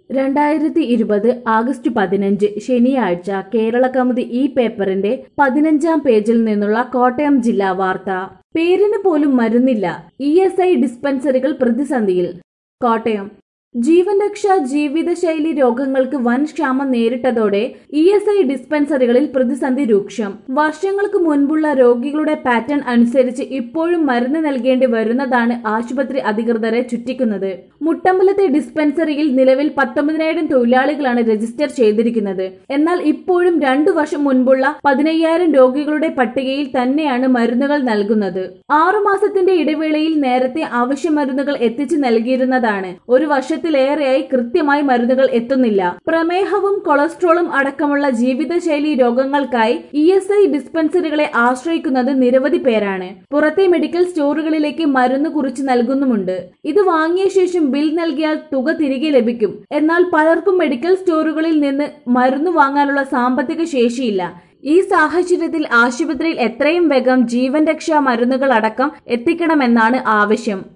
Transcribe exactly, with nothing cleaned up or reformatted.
രണ്ടായിരത്തി ഇരുപത് ആഗസ്റ്റ് പതിനഞ്ച് ശനിയാഴ്ച കേരളകൗമുദി ഈ പേപ്പറിന്റെ പതിനഞ്ചാം പേജിൽ നിന്നുള്ള കോട്ടയം ജില്ലാ വാർത്ത. പേരിന് പോലും മരുന്നില്ല, ഇ എസ് ഐ ഡിസ്പെൻസറികൾ പ്രതിസന്ധിയിൽ. കോട്ടയം ജീവൻ രക്ഷാ ജീവിതശൈലി രോഗങ്ങൾക്ക് വൻ ക്ഷാമം നേരിട്ടതോടെ ഇ എസ് ഐ ഡിസ്പെൻസറികളിൽ പ്രതിസന്ധി രൂക്ഷം. വർഷങ്ങൾക്ക് മുൻപുള്ള രോഗികളുടെ പാറ്റേൺ അനുസരിച്ച് ഇപ്പോഴും മരുന്ന് നൽകേണ്ടി വരുന്നതാണ് ആശുപത്രി അധികൃതരെ ചുറ്റിക്കുന്നത്. മുട്ടമ്പലത്തെ ഡിസ്പെൻസറിയിൽ നിലവിൽ പത്തൊമ്പതിനായിരം തൊഴിലാളികളാണ് രജിസ്റ്റർ ചെയ്തിരിക്കുന്നത്. എന്നാൽ ഇപ്പോഴും രണ്ടു വർഷം മുൻപുള്ള പതിനയ്യായിരം രോഗികളുടെ പട്ടികയിൽ തന്നെയാണ് മരുന്നുകൾ നൽകുന്നത്. ആറുമാസത്തിന്റെ ഇടവേളയിൽ നേരത്തെ ആവശ്യ മരുന്നുകൾ എത്തിച്ചു നൽകിയിരുന്നതാണ്. ഒരു വർഷത്തിൽ ിലേറെയായി കൃത്യമായി മരുന്നുകൾ എത്തുന്നില്ല. പ്രമേഹവും കൊളസ്ട്രോളും അടക്കമുള്ള ജീവിതശൈലി രോഗങ്ങൾക്കായി ഇ എസ് ഐ ഡിസ്പെൻസറികളെ ആശ്രയിക്കുന്നത് നിരവധി പേരാണ്. പുറത്തെ മെഡിക്കൽ സ്റ്റോറുകളിലേക്ക് മരുന്ന് കുറിച്ച് നൽകുന്നുമുണ്ട്. ഇത് വാങ്ങിയ ശേഷം ബിൽ നൽകിയാൽ തുക തിരികെ ലഭിക്കും. എന്നാൽ പലർക്കും മെഡിക്കൽ സ്റ്റോറുകളിൽ നിന്ന് മരുന്ന് വാങ്ങാനുള്ള സാമ്പത്തിക ശേഷിയില്ല. ഈ സാഹചര്യത്തിൽ ആശുപത്രിയിൽ എത്രയും വേഗം ജീവൻ രക്ഷാ മരുന്നുകൾ അടക്കം എത്തിക്കണമെന്നാണ് ആവശ്യം.